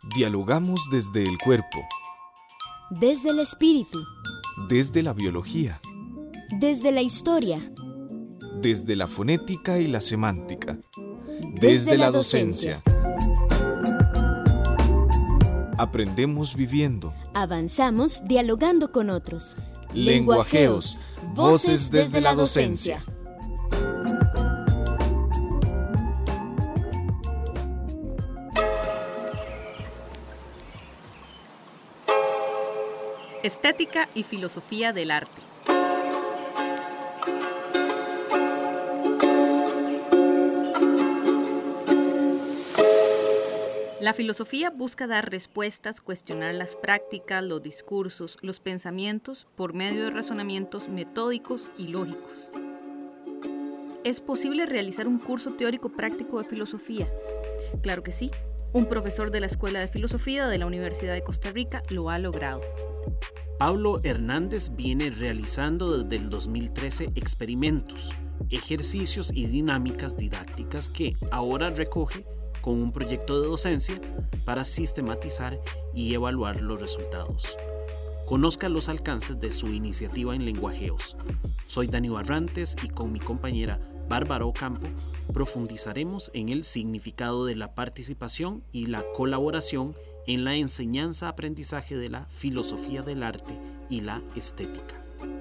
Dialogamos desde el cuerpo, desde el espíritu, desde la biología, desde la historia, desde la fonética y la semántica, desde la docencia. Aprendemos viviendo. Avanzamos dialogando con otros. Lenguajeos, voces desde la docencia. Estética y filosofía del arte. La filosofía busca dar respuestas, cuestionar las prácticas, los discursos, los pensamientos por medio de razonamientos metódicos y lógicos. ¿Es posible realizar un curso teórico práctico de filosofía? Claro que sí. Un profesor de la Escuela de Filosofía de la Universidad de Costa Rica lo ha logrado. Pablo Hernández viene realizando desde el 2013 experimentos, ejercicios y dinámicas didácticas que ahora recoge con un proyecto de docencia para sistematizar y evaluar los resultados. Conozca los alcances de su iniciativa en Lenguajeos. Soy Dani Barrantes y con mi compañera Bárbara Ocampo profundizaremos en el significado de la participación y la colaboración en la enseñanza-aprendizaje de la filosofía del arte y la estética.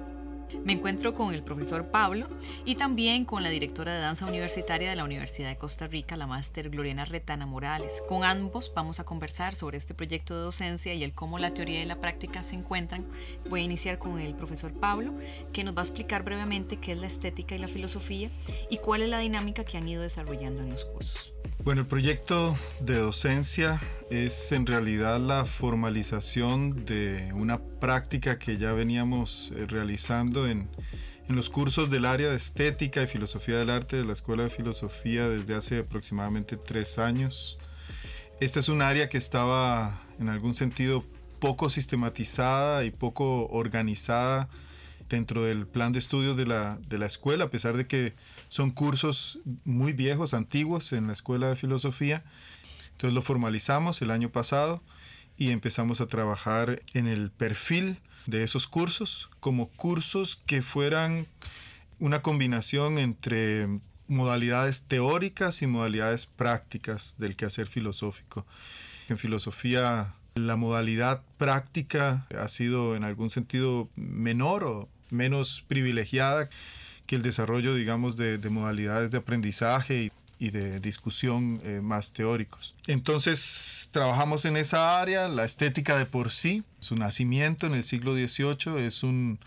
Me encuentro con el profesor Pablo y también con la directora de danza universitaria de la Universidad de Costa Rica, la máster Gloriana Retana Morales. Con ambos vamos a conversar sobre este proyecto de docencia y el cómo la teoría y la práctica se encuentran. Voy a iniciar con el profesor Pablo, que nos va a explicar brevemente qué es la estética y la filosofía y cuál es la dinámica que han ido desarrollando en los cursos. Bueno, el proyecto de docencia es en realidad la formalización de una práctica que ya veníamos realizando en los cursos del área de estética y filosofía del arte de la Escuela de Filosofía desde hace aproximadamente 3 años. Esta es un área que estaba en algún sentido poco sistematizada y poco organizada dentro del plan de estudios de la escuela, a pesar de que son cursos muy viejos, antiguos en la Escuela de Filosofía. Entonces lo formalizamos el año pasado y empezamos a trabajar en el perfil de esos cursos como cursos que fueran una combinación entre modalidades teóricas y modalidades prácticas del quehacer filosófico. En filosofía la modalidad práctica ha sido en algún sentido menor o menos privilegiada que el desarrollo, digamos, de modalidades de aprendizaje y de discusión más teóricos. Entonces trabajamos en esa área. La estética de por sí, su nacimiento en el siglo XVIII es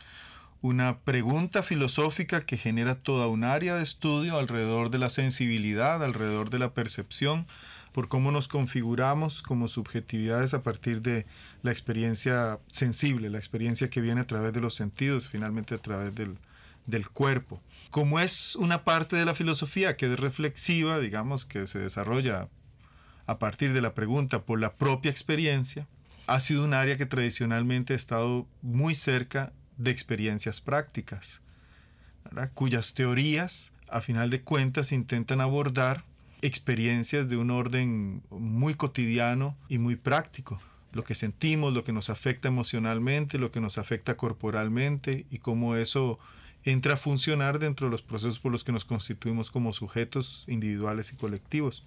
una pregunta filosófica que genera toda un área de estudio alrededor de la sensibilidad, alrededor de la percepción, por cómo nos configuramos como subjetividades a partir de la experiencia sensible, la experiencia que viene a través de los sentidos, finalmente a través del cuerpo. Como es una parte de la filosofía que es reflexiva, digamos, que se desarrolla a partir de la pregunta por la propia experiencia, ha sido un área que tradicionalmente ha estado muy cerca de experiencias prácticas, ¿verdad? Cuyas teorías, a final de cuentas, intentan abordar experiencias de un orden muy cotidiano y muy práctico. Lo que sentimos, lo que nos afecta emocionalmente, lo que nos afecta corporalmente y cómo eso entra a funcionar dentro de los procesos por los que nos constituimos como sujetos individuales y colectivos.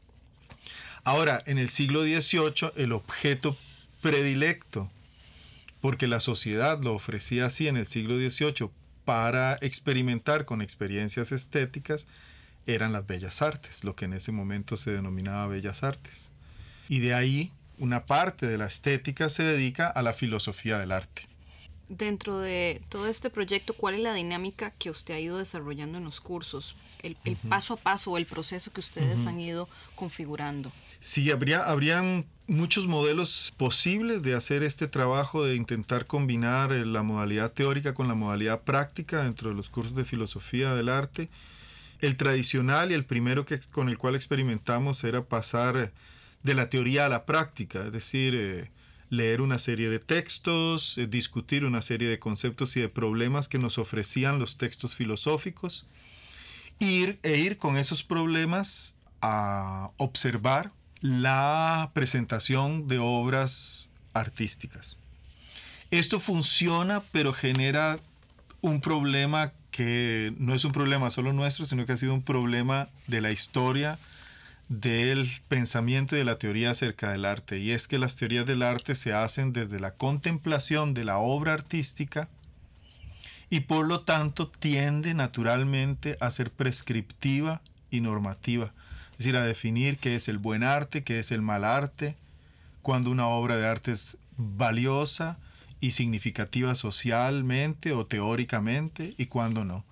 Ahora, en el siglo XVIII, el objeto predilecto, porque la sociedad lo ofrecía así en el siglo XVIII para experimentar con experiencias estéticas, eran las bellas artes, lo que en ese momento se denominaba bellas artes. Y de ahí una parte de la estética se dedica a la filosofía del arte. Dentro de todo este proyecto, ¿cuál es la dinámica que usted ha ido desarrollando en los cursos? El paso a paso o el proceso que ustedes han ido configurando. Sí, habrían muchos modelos posibles de hacer este trabajo, de intentar combinar la modalidad teórica con la modalidad práctica dentro de los cursos de filosofía del arte. El tradicional y el primero con el cual experimentamos era pasar de la teoría a la práctica, es decir, leer una serie de textos, discutir una serie de conceptos y de problemas que nos ofrecían los textos filosóficos, ir con esos problemas a observar la presentación de obras artísticas. Esto funciona, pero genera un problema que no es un problema solo nuestro, sino que ha sido un problema de la historia, del pensamiento y de la teoría acerca del arte. Y es que las teorías del arte se hacen desde la contemplación de la obra artística y por lo tanto tiende naturalmente a ser prescriptiva y normativa. Es decir, a definir qué es el buen arte, qué es el mal arte, cuando una obra de arte es valiosa y significativa socialmente o teóricamente y cuando no.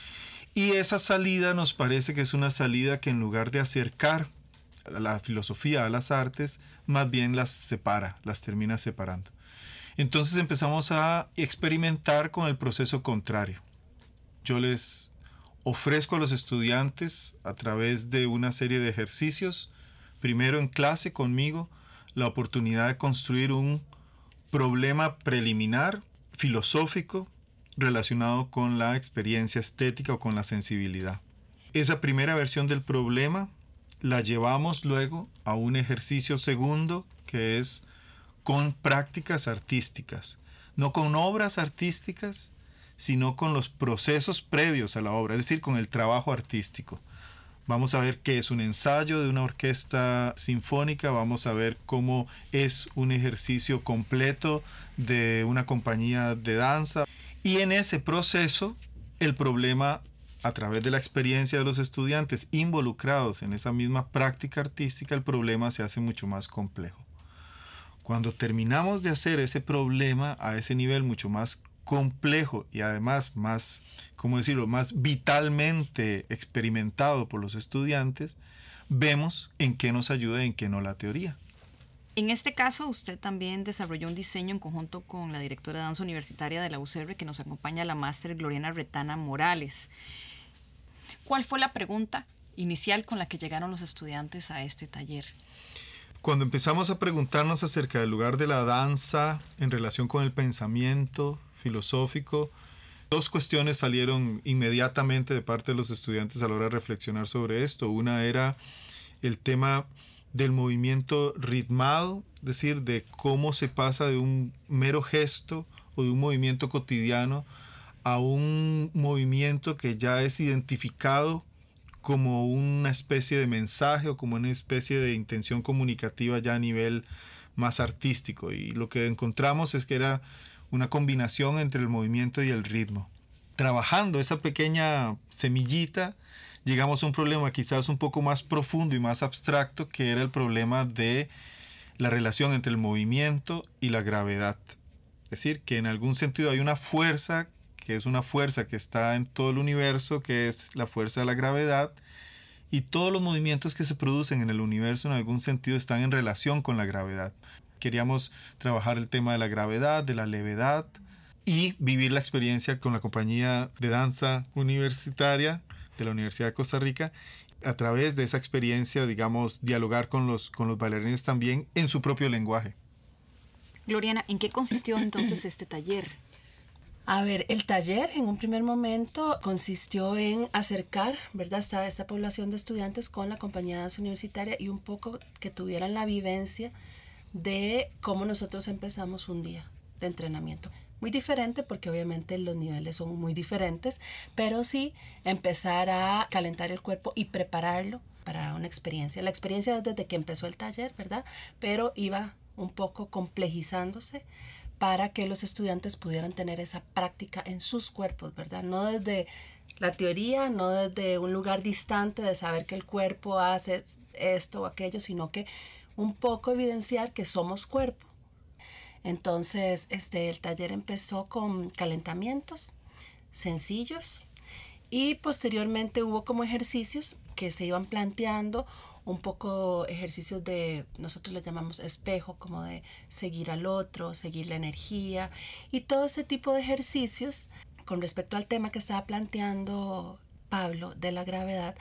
Y esa salida nos parece que es una salida que en lugar de acercar la filosofía a las artes, más bien las separa, las termina separando. Entonces empezamos a experimentar con el proceso contrario. Yo les ofrezco a los estudiantes a través de una serie de ejercicios, primero en clase conmigo, la oportunidad de construir un problema preliminar, filosófico, relacionado con la experiencia estética o con la sensibilidad. Esa primera versión del problema la llevamos luego a un ejercicio segundo que es con prácticas artísticas, no con obras artísticas, sino con los procesos previos a la obra, es decir, con el trabajo artístico. Vamos a ver qué es un ensayo de una orquesta sinfónica, vamos a ver cómo es un ejercicio completo de una compañía de danza. Y en ese proceso, el problema, a través de la experiencia de los estudiantes involucrados en esa misma práctica artística, el problema se hace mucho más complejo. Cuando terminamos de hacer ese problema a ese nivel mucho más complejo y además más, ¿cómo decirlo?, más vitalmente experimentado por los estudiantes, vemos en qué nos ayuda y en qué no la teoría. En este caso, usted también desarrolló un diseño en conjunto con la directora de danza universitaria de la UCR, que nos acompaña, la máster Gloriana Retana Morales. ¿Cuál fue la pregunta inicial con la que llegaron los estudiantes a este taller? Cuando empezamos a preguntarnos acerca del lugar de la danza en relación con el pensamiento filosófico, dos cuestiones salieron inmediatamente de parte de los estudiantes a la hora de reflexionar sobre esto. Una era el tema del movimiento ritmado, es decir, de cómo se pasa de un mero gesto o de un movimiento cotidiano a un movimiento que ya es identificado como una especie de mensaje o como una especie de intención comunicativa ya a nivel más artístico. Y lo que encontramos es que era una combinación entre el movimiento y el ritmo. Trabajando esa pequeña semillita, llegamos a un problema quizás un poco más profundo y más abstracto, que era el problema de la relación entre el movimiento y la gravedad. Es decir, que en algún sentido hay una fuerza, que es una fuerza que está en todo el universo, que es la fuerza de la gravedad, y todos los movimientos que se producen en el universo en algún sentido están en relación con la gravedad. Queríamos trabajar el tema de la gravedad, de la levedad, y vivir la experiencia con la compañía de danza universitaria de la Universidad de Costa Rica. A través de esa experiencia, digamos, dialogar con los bailarines también en su propio lenguaje. Gloriana, ¿en qué consistió entonces este taller? A ver, el taller en un primer momento consistió en acercar, ¿verdad?, esta población de estudiantes con la compañía de danza universitaria y un poco que tuvieran la vivencia de cómo nosotros empezamos un día de entrenamiento. Muy diferente porque obviamente los niveles son muy diferentes, pero sí empezar a calentar el cuerpo y prepararlo para una experiencia. La experiencia es desde que empezó el taller, ¿verdad?, pero iba un poco complejizándose para que los estudiantes pudieran tener esa práctica en sus cuerpos, ¿verdad? No desde la teoría, no desde un lugar distante de saber que el cuerpo hace esto o aquello, sino que un poco evidenciar que somos cuerpo. Entonces, el taller empezó con calentamientos sencillos y posteriormente hubo como ejercicios que se iban planteando, un poco ejercicios de, nosotros les llamamos espejo, como de seguir al otro, seguir la energía y todo ese tipo de ejercicios. Con respecto al tema que estaba planteando Pablo de la gravedad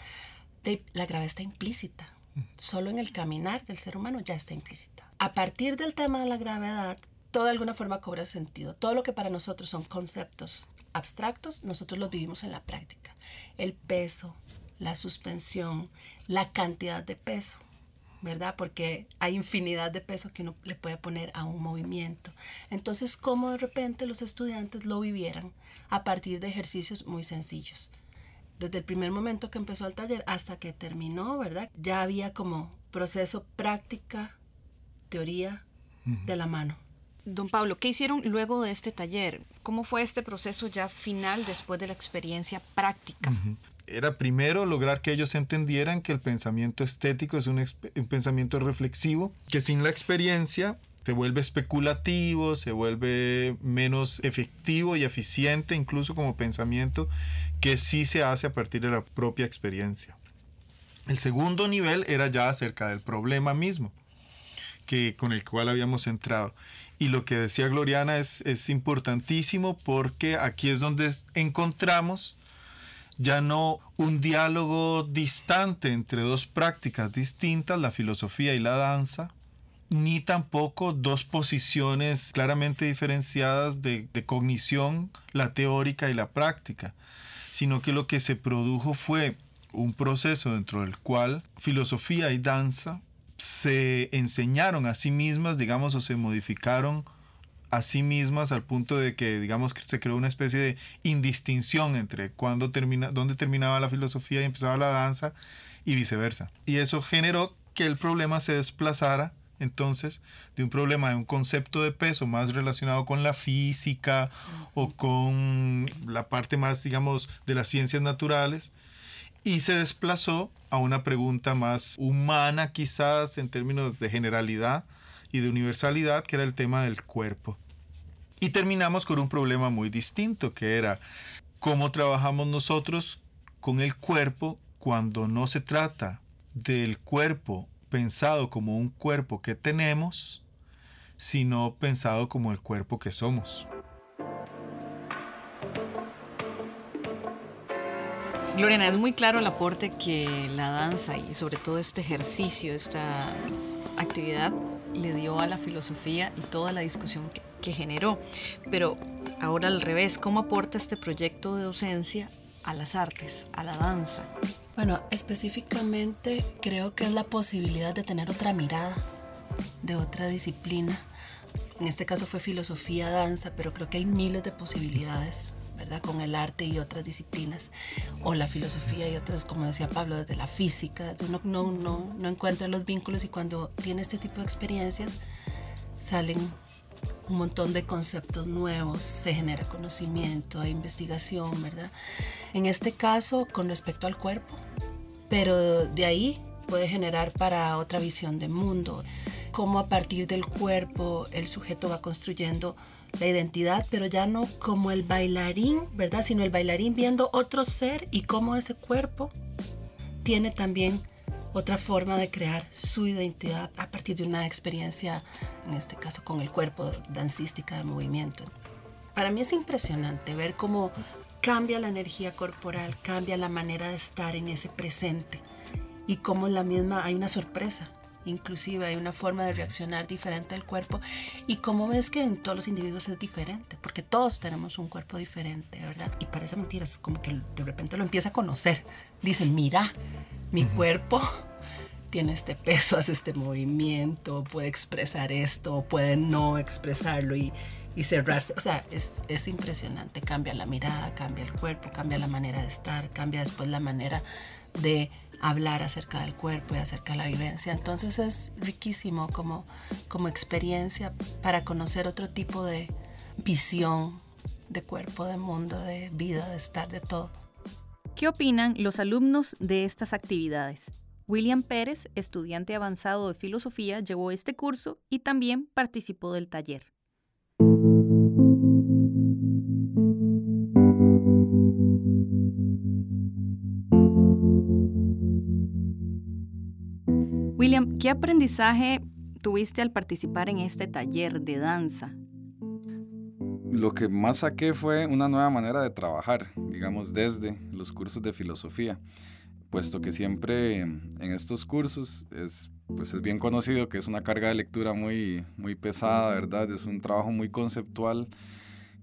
está implícita. Solo en el caminar del ser humano ya está implícita. A partir del tema de la gravedad, todo de alguna forma cobra sentido. Todo lo que para nosotros son conceptos abstractos, nosotros los vivimos en la práctica. El peso, la suspensión, la cantidad de peso, ¿verdad? Porque hay infinidad de peso que uno le puede poner a un movimiento. Entonces, cómo de repente los estudiantes lo vivieran a partir de ejercicios muy sencillos. Desde el primer momento que empezó el taller hasta que terminó, ¿verdad? Ya había como proceso, práctica, teoría de la mano. Don Pablo, ¿qué hicieron luego de este taller? ¿Cómo fue este proceso ya final después de la experiencia práctica? Era primero lograr que ellos entendieran que el pensamiento estético es un pensamiento reflexivo, que sin la experiencia se vuelve especulativo, se vuelve menos efectivo y eficiente incluso como pensamiento, que sí se hace a partir de la propia experiencia. El segundo nivel era ya acerca del problema mismo, con el cual habíamos entrado. Y lo que decía Gloriana es importantísimo, porque aquí es donde encontramos ya no un diálogo distante entre dos prácticas distintas, la filosofía y la danza, ni tampoco dos posiciones claramente diferenciadas de cognición, la teórica y la práctica, sino que lo que se produjo fue un proceso dentro del cual filosofía y danza se enseñaron a sí mismas, digamos, o se modificaron a sí mismas al punto de que, digamos, que se creó una especie de indistinción entre dónde terminaba la filosofía y empezaba la danza y viceversa. Y eso generó que el problema se desplazara entonces de un concepto de peso más relacionado con la física o con la parte más, digamos, de las ciencias naturales, y se desplazó a una pregunta más humana, quizás en términos de generalidad y de universalidad, que era el tema del cuerpo. Y terminamos con un problema muy distinto, que era cómo trabajamos nosotros con el cuerpo cuando no se trata del cuerpo pensado como un cuerpo que tenemos, sino pensado como el cuerpo que somos. Gloriana, es muy claro el aporte que la danza y sobre todo este ejercicio, esta actividad le dio a la filosofía y toda la discusión que generó. Pero ahora al revés, ¿cómo aporta este proyecto de docencia a las artes, a la danza? Bueno, específicamente creo que es la posibilidad de tener otra mirada de otra disciplina. En este caso fue filosofía, danza, pero creo que hay miles de posibilidades, ¿verdad? Con el arte y otras disciplinas, o la filosofía y otras, como decía Pablo, desde la física. Uno no encuentra los vínculos, y cuando tiene este tipo de experiencias salen un montón de conceptos nuevos, se genera conocimiento, hay investigación, ¿verdad? En este caso, con respecto al cuerpo, pero de ahí puede generar para otra visión de mundo, cómo a partir del cuerpo el sujeto va construyendo la identidad, pero ya no como el bailarín, ¿verdad? Sino el bailarín viendo otro ser, y cómo ese cuerpo tiene también otra forma de crear su identidad a partir de una experiencia, en este caso con el cuerpo, dancística, de movimiento. Para mí es impresionante ver cómo cambia la energía corporal, cambia la manera de estar en ese presente, y cómo en la misma hay una sorpresa, inclusive hay una forma de reaccionar diferente al cuerpo, y cómo ves que en todos los individuos es diferente, porque todos tenemos un cuerpo diferente, ¿verdad? Y parece mentira, es como que de repente lo empieza a conocer. Dicen, mira, mi cuerpo tiene este peso, hace este movimiento, puede expresar esto, puede no expresarlo y cerrarse. O sea, es impresionante. Cambia la mirada, cambia el cuerpo, cambia la manera de estar, cambia después la manera de hablar acerca del cuerpo y acerca de la vivencia. Entonces es riquísimo como experiencia para conocer otro tipo de visión de cuerpo, de mundo, de vida, de estar, de todo. ¿Qué opinan los alumnos de estas actividades? William Pérez, estudiante avanzado de filosofía, llevó este curso y también participó del taller. William, ¿qué aprendizaje tuviste al participar en este taller de danza? Lo que más saqué fue una nueva manera de trabajar, digamos, desde los cursos de filosofía, puesto que siempre en estos cursos es bien conocido que es una carga de lectura muy pesada, ¿verdad? Es un trabajo muy conceptual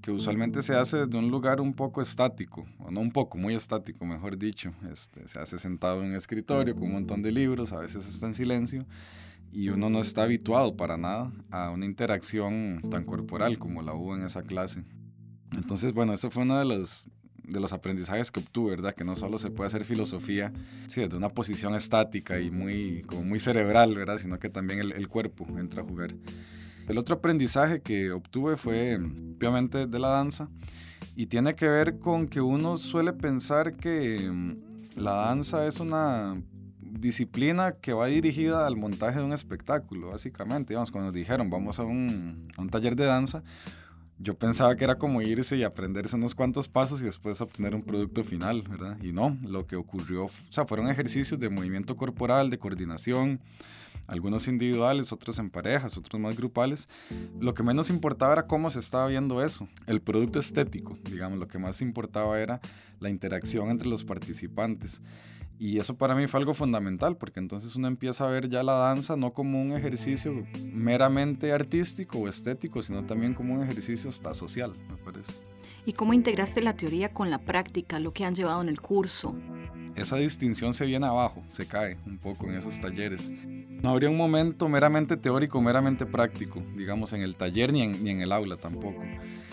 que usualmente se hace desde un lugar un poco estático, o no un poco, muy estático, mejor dicho. Se hace sentado en un escritorio con un montón de libros, a veces está en silencio, y uno no está habituado para nada a una interacción tan corporal como la hubo en esa clase. Entonces, bueno, eso fue uno de los aprendizajes que obtuve, ¿verdad? Que no solo se puede hacer filosofía desde una posición estática y como muy cerebral, ¿verdad? Sino que también el cuerpo entra a jugar. El otro aprendizaje que obtuve fue obviamente de la danza, y tiene que ver con que uno suele pensar que la danza es una disciplina que va dirigida al montaje de un espectáculo, básicamente. Digamos, cuando nos dijeron vamos a un taller de danza, yo pensaba que era como irse y aprenderse unos cuantos pasos y después obtener un producto final, ¿verdad? Y no, lo que ocurrió, fueron ejercicios de movimiento corporal, de coordinación, algunos individuales, otros en parejas, otros más grupales. Lo que menos importaba era cómo se estaba viendo eso, el producto estético, digamos, lo que más importaba era la interacción entre los participantes. Y eso para mí fue algo fundamental, porque entonces uno empieza a ver ya la danza no como un ejercicio meramente artístico o estético, sino también como un ejercicio hasta social, me parece. ¿Y cómo integraste la teoría con la práctica, lo que han llevado en el curso? Esa distinción se viene abajo, se cae un poco en esos talleres. No habría un momento meramente teórico, meramente práctico, digamos, en el taller ni en el aula tampoco,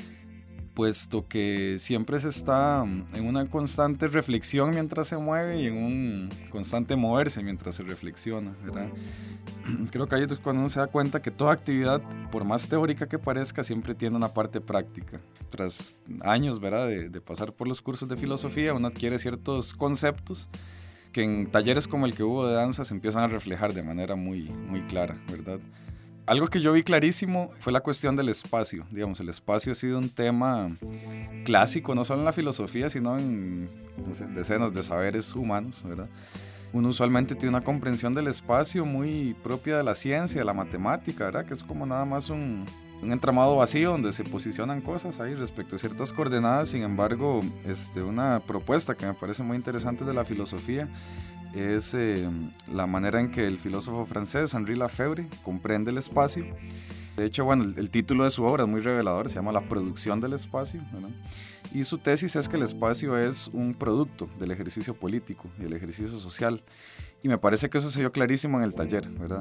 puesto que siempre se está en una constante reflexión mientras se mueve y en un constante moverse mientras se reflexiona, ¿verdad? Creo que ahí es cuando uno se da cuenta que toda actividad, por más teórica que parezca, siempre tiene una parte práctica. Tras años, ¿verdad?, de pasar por los cursos de filosofía, uno adquiere ciertos conceptos que en talleres como el que hubo de danza se empiezan a reflejar de manera muy, muy clara, ¿verdad? Algo que yo vi clarísimo fue la cuestión del espacio. Digamos, el espacio ha sido un tema clásico, no solo en la filosofía, sino en decenas de saberes humanos, ¿verdad? Uno usualmente tiene una comprensión del espacio muy propia de la ciencia, de la matemática, ¿verdad? Que es como nada más un entramado vacío donde se posicionan cosas ahí respecto a ciertas coordenadas. Sin embargo, una propuesta que me parece muy interesante de la filosofía es la manera en que el filósofo francés Henri Lefebvre comprende el espacio. De hecho, bueno, el título de su obra es muy revelador, se llama La producción del espacio, ¿verdad? Y su tesis es que el espacio es un producto del ejercicio político y del ejercicio social. Y me parece que eso se vio clarísimo en el taller, ¿verdad?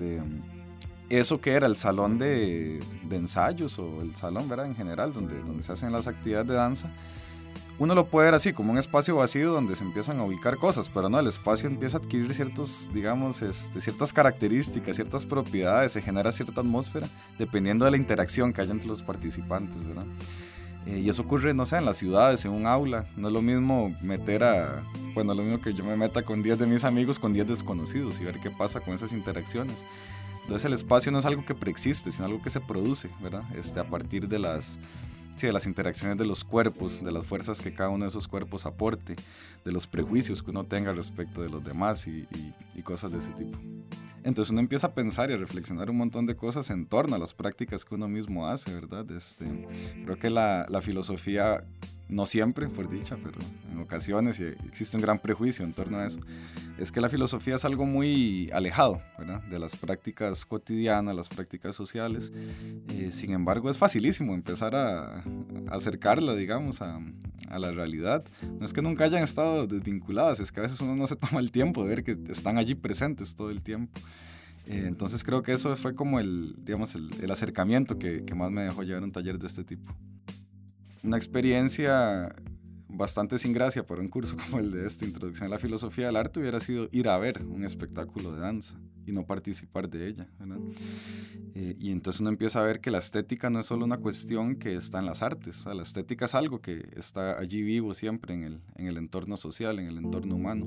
Eso que era el salón de ensayos o el salón, ¿verdad?, en general, donde se hacen las actividades de danza, uno lo puede ver así, como un espacio vacío donde se empiezan a ubicar cosas, pero no, el espacio empieza a adquirir ciertas características, ciertas propiedades, se genera cierta atmósfera, dependiendo de la interacción que haya entre los participantes, ¿verdad? Y eso ocurre, no sé, en las ciudades, en un aula. No es lo mismo lo mismo que yo me meta con 10 de mis amigos, con 10 desconocidos y ver qué pasa con esas interacciones. Entonces el espacio no es algo que preexiste, sino algo que se produce, ¿verdad? A partir de las interacciones de los cuerpos, de las fuerzas que cada uno de esos cuerpos aporte, de los prejuicios que uno tenga respecto de los demás y cosas de ese tipo. Entonces uno empieza a pensar y a reflexionar un montón de cosas en torno a las prácticas que uno mismo hace, ¿verdad? Creo que la filosofía, no siempre, por dicha, pero en ocasiones, y existe un gran prejuicio en torno a eso, es que la filosofía es algo muy alejado, ¿verdad?, de las prácticas cotidianas, las prácticas sociales. Sin embargo, es facilísimo empezar a acercarla, digamos, a la realidad. No es que nunca hayan estado desvinculadas, es que a veces uno no se toma el tiempo de ver que están allí presentes todo el tiempo. Entonces creo que eso fue como el acercamiento que más me dejó llevar un taller de este tipo. Una experiencia bastante sin gracia para un curso como el de Introducción a la Filosofía del Arte hubiera sido ir a ver un espectáculo de danza y no participar de ella, ¿verdad? Y entonces uno empieza a ver que la estética no es solo una cuestión que está en las artes, la estética es algo que está allí vivo siempre en el entorno social, en el entorno humano.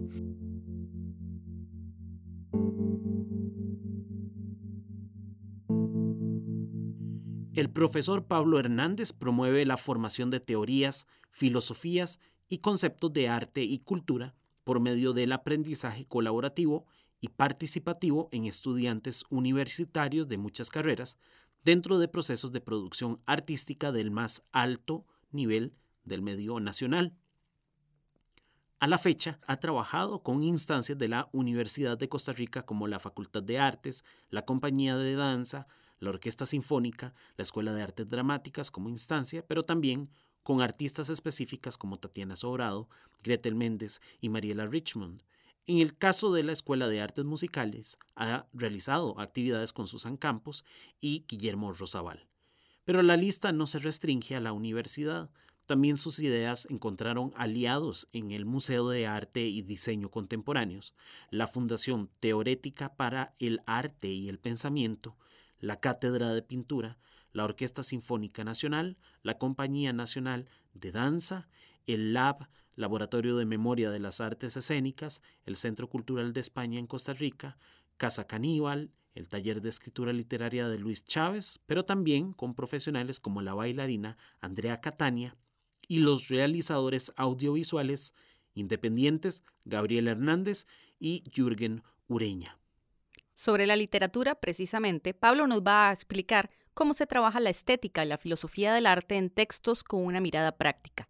El profesor Pablo Hernández promueve la formación de teorías, filosofías y conceptos de arte y cultura por medio del aprendizaje colaborativo y participativo en estudiantes universitarios de muchas carreras dentro de procesos de producción artística del más alto nivel del medio nacional. A la fecha, ha trabajado con instancias de la Universidad de Costa Rica como la Facultad de Artes, la Compañía de Danza, la Orquesta Sinfónica, la Escuela de Artes Dramáticas como instancia, pero también con artistas específicas como Tatiana Sobrado, Gretel Méndez y Mariela Richmond. En el caso de la Escuela de Artes Musicales, ha realizado actividades con Susan Campos y Guillermo Rosabal. Pero la lista no se restringe a la universidad. También sus ideas encontraron aliados en el Museo de Arte y Diseño Contemporáneos, la Fundación Teorética para el Arte y el Pensamiento, la Cátedra de Pintura, la Orquesta Sinfónica Nacional, la Compañía Nacional de Danza, el LAB, Laboratorio de Memoria de las Artes Escénicas, el Centro Cultural de España en Costa Rica, Casa Caníbal, el Taller de Escritura Literaria de Luis Chávez, pero también con profesionales como la bailarina Andrea Catania y los realizadores audiovisuales independientes Gabriela Hernández y Jürgen Ureña. Sobre la literatura, precisamente, Pablo nos va a explicar cómo se trabaja la estética y la filosofía del arte en textos con una mirada práctica.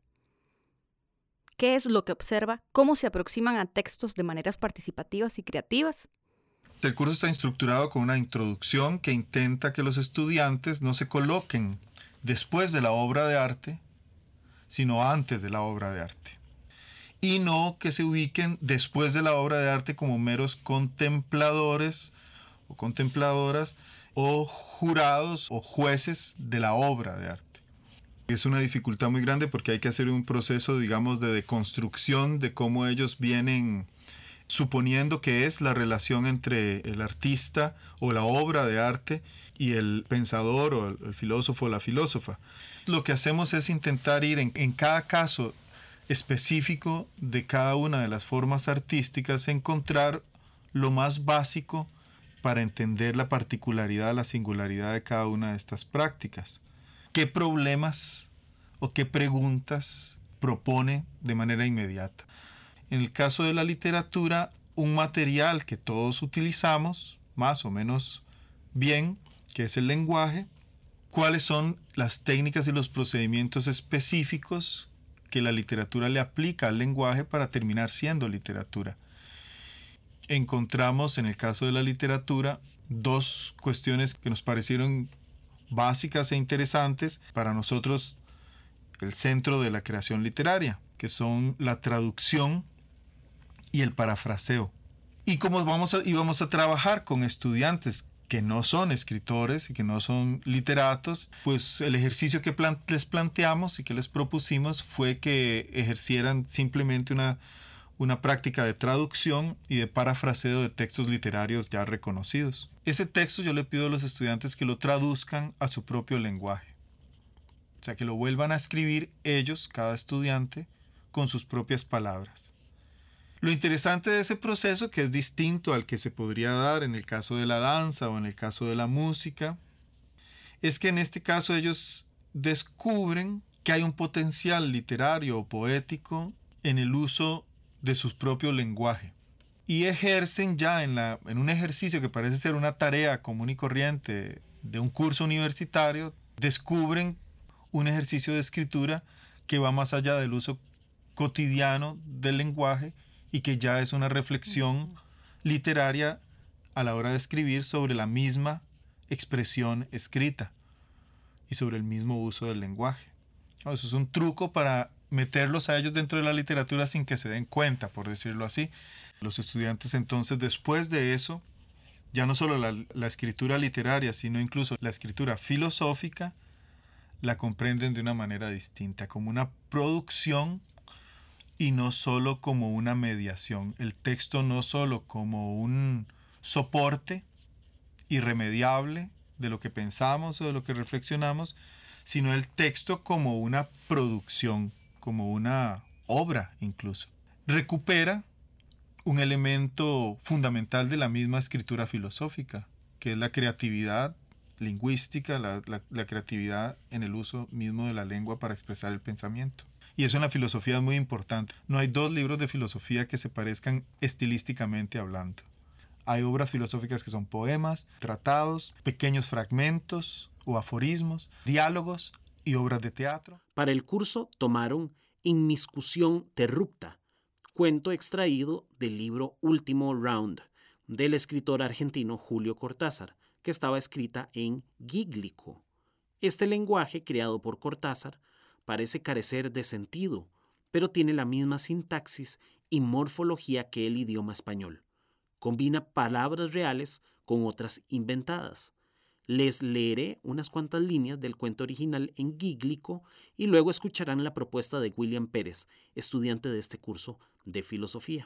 ¿Qué es lo que observa? ¿Cómo se aproximan a textos de maneras participativas y creativas? El curso está estructurado con una introducción que intenta que los estudiantes no se coloquen después de la obra de arte, sino antes de la obra de arte. Y no que se ubiquen después de la obra de arte como meros contempladores o contempladoras o jurados o jueces de la obra de arte. Es una dificultad muy grande porque hay que hacer un proceso, digamos, de deconstrucción de cómo ellos vienen suponiendo que es la relación entre el artista o la obra de arte y el pensador o el filósofo o la filósofa. Lo que hacemos es intentar ir en cada caso específico de cada una de las formas artísticas, encontrar lo más básico para entender la particularidad, la singularidad de cada una de estas prácticas. ¿Qué problemas o qué preguntas propone de manera inmediata? En el caso de la literatura, un material que todos utilizamos, más o menos bien, que es el lenguaje. ¿Cuáles son las técnicas y los procedimientos específicos que la literatura le aplica al lenguaje para terminar siendo literatura? Encontramos en el caso de la literatura dos cuestiones que nos parecieron básicas e interesantes para nosotros, el centro de la creación literaria, que son la traducción y el parafraseo. Y como íbamos a trabajar con estudiantes que no son escritores y que no son literatos, pues el ejercicio que les planteamos y que les propusimos fue que ejercieran simplemente una práctica de traducción y de parafraseo de textos literarios ya reconocidos. Ese texto yo le pido a los estudiantes que lo traduzcan a su propio lenguaje. O sea, que lo vuelvan a escribir ellos, cada estudiante, con sus propias palabras. Lo interesante de ese proceso, que es distinto al que se podría dar en el caso de la danza o en el caso de la música, es que en este caso ellos descubren que hay un potencial literario o poético en el uso de su propio lenguaje y ejercen ya en un ejercicio que parece ser una tarea común y corriente de un curso universitario, descubren un ejercicio de escritura que va más allá del uso cotidiano del lenguaje y que ya es una reflexión literaria a la hora de escribir sobre la misma expresión escrita y sobre el mismo uso del lenguaje. Eso es un truco para meterlos a ellos dentro de la literatura sin que se den cuenta, por decirlo así. Los estudiantes entonces, después de eso, ya no solo la escritura literaria, sino incluso la escritura filosófica, la comprenden de una manera distinta, como una producción y no solo como una mediación. El texto no solo como un soporte irremediable de lo que pensamos o de lo que reflexionamos, sino el texto como una producción, como una obra incluso. Recupera un elemento fundamental de la misma escritura filosófica, que es la creatividad lingüística, la creatividad en el uso mismo de la lengua para expresar el pensamiento. Y eso en la filosofía es muy importante. No hay dos libros de filosofía que se parezcan estilísticamente hablando. Hay obras filosóficas que son poemas, tratados, pequeños fragmentos o aforismos, diálogos y obras de teatro. Para el curso tomaron Inmiscusión Terrupta, cuento extraído del libro Último Round, del escritor argentino Julio Cortázar, que estaba escrita en gíglico. Este lenguaje, creado por Cortázar, parece carecer de sentido, pero tiene la misma sintaxis y morfología que el idioma español. Combina palabras reales con otras inventadas. Les leeré unas cuantas líneas del cuento original en gíglico y luego escucharán la propuesta de William Pérez, estudiante de este curso de filosofía.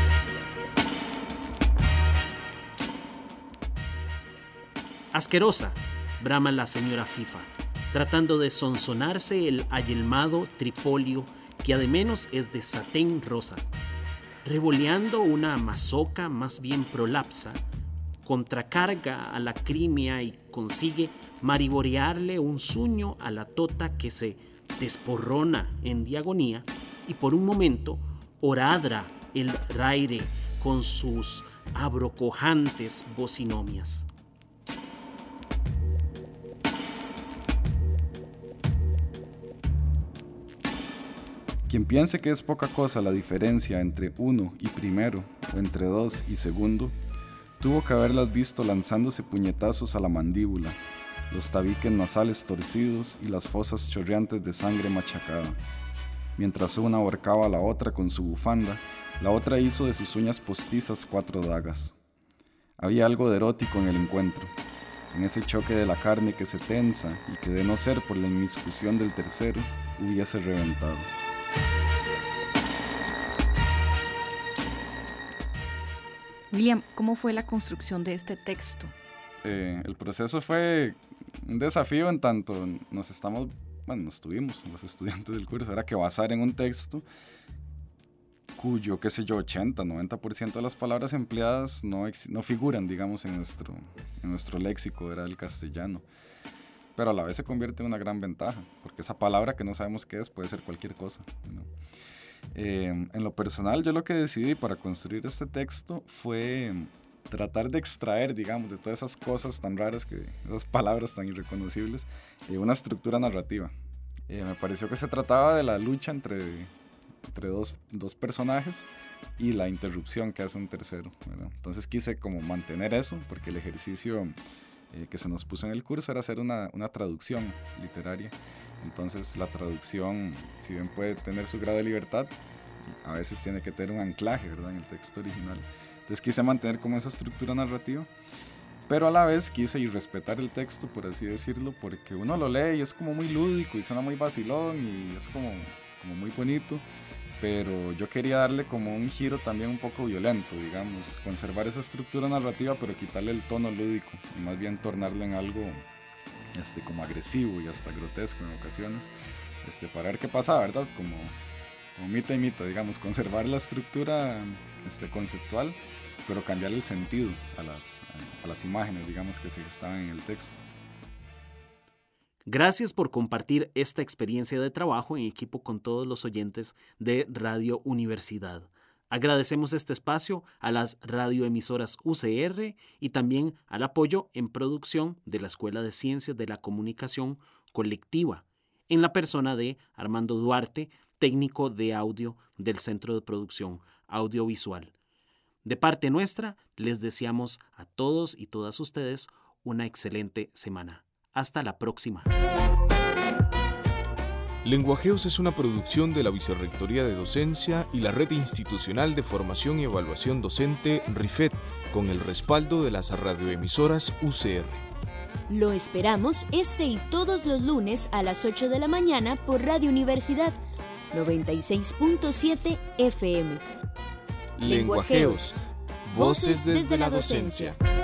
Asquerosa, brama la señora Fifa, tratando de sonsonarse el ayelmado tripolio que además es de satén rosa. Revoleando una mazoca más bien prolapsa, contracarga a la crimea y consigue mariborearle un sueño a la tota que se desporrona en diagonía y por un momento oradra el raire con sus abrocojantes bocinomias. Quien piense que es poca cosa la diferencia entre uno y primero o entre dos y segundo, tuvo que haberlas visto lanzándose puñetazos a la mandíbula, los tabiques nasales torcidos y las fosas chorreantes de sangre machacada. Mientras una ahorcaba a la otra con su bufanda, la otra hizo de sus uñas postizas 4 dagas. Había algo de erótico en el encuentro, en ese choque de la carne que se tensa y que de no ser por la inmiscusión del tercero, hubiese reventado. William, ¿cómo fue la construcción de este texto? El proceso fue un desafío en tanto nos estuvimos los estudiantes del curso, era que basar en un texto cuyo, 80-90% de las palabras empleadas no figuran, digamos, en nuestro léxico, era el castellano. Pero a la vez se convierte en una gran ventaja, porque esa palabra que no sabemos qué es puede ser cualquier cosa, ¿no? En lo personal, yo lo que decidí para construir este texto fue tratar de extraer, digamos, de todas esas cosas tan raras, esas palabras tan irreconocibles, una estructura narrativa. Me pareció que se trataba de la lucha entre dos personajes y la interrupción que hace un tercero, ¿verdad? Entonces quise como mantener eso, porque el ejercicio que se nos puso en el curso era hacer una traducción literaria. Entonces la traducción, si bien puede tener su grado de libertad, a veces tiene que tener un anclaje, ¿verdad?, en el texto original. Entonces quise mantener como esa estructura narrativa, pero a la vez quise respetar el texto, por así decirlo, porque uno lo lee y es como muy lúdico y suena muy vacilón y es como muy bonito, pero yo quería darle como un giro también un poco violento, digamos, conservar esa estructura narrativa pero quitarle el tono lúdico y más bien tornarlo en algo como agresivo y hasta grotesco en ocasiones, para ver qué pasa, ¿verdad? Como mitad y mitad, digamos, conservar la estructura conceptual, pero cambiar el sentido a las imágenes, digamos, que se estaban en el texto. Gracias por compartir esta experiencia de trabajo en equipo con todos los oyentes de Radio Universidad. Agradecemos este espacio a las radioemisoras UCR y también al apoyo en producción de la Escuela de Ciencias de la Comunicación Colectiva, en la persona de Armando Duarte, técnico de audio del Centro de Producción Audiovisual. De parte nuestra, les deseamos a todos y todas ustedes una excelente semana. Hasta la próxima. Lenguajeos es una producción de la Vicerrectoría de Docencia y la Red Institucional de Formación y Evaluación Docente RIFED, con el respaldo de las radioemisoras UCR. Lo esperamos este y todos los lunes a las 8 de la mañana por Radio Universidad 96.7 FM. Lenguajeos, voces desde la docencia.